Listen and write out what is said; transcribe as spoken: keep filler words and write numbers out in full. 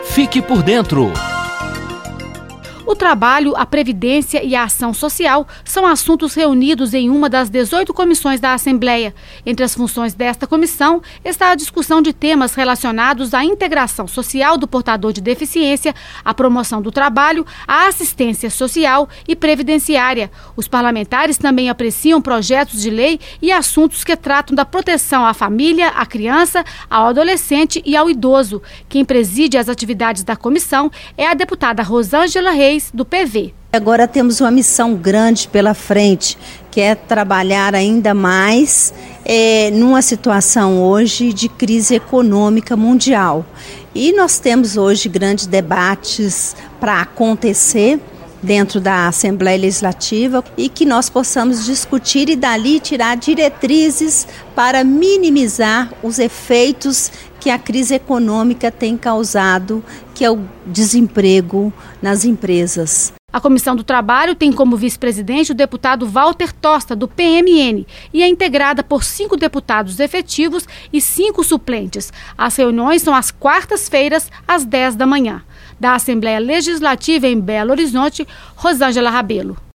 Fique por dentro. O trabalho, a previdência e a ação social são assuntos reunidos em uma das dezoito comissões da Assembleia. Entre as funções desta comissão está a discussão de temas relacionados à integração social do portador de deficiência, a promoção do trabalho, a assistência social e previdenciária. Os parlamentares também apreciam projetos de lei e assuntos que tratam da proteção à família, à criança, ao adolescente e ao idoso. Quem preside as atividades da comissão é a deputada Rosângela Reis, do P V. Agora temos uma missão grande pela frente, que é trabalhar ainda mais é, numa situação hoje de crise econômica mundial. E nós temos hoje grandes debates para acontecer dentro da Assembleia Legislativa e que nós possamos discutir e dali tirar diretrizes para minimizar os efeitos que a crise econômica tem causado, que é o desemprego nas empresas. A Comissão do Trabalho tem como vice-presidente o deputado Walter Tosta, do P M N, e é integrada por cinco deputados efetivos e cinco suplentes. As reuniões são às quartas-feiras, às dez da manhã. Da Assembleia Legislativa em Belo Horizonte, Rosângela Rabelo.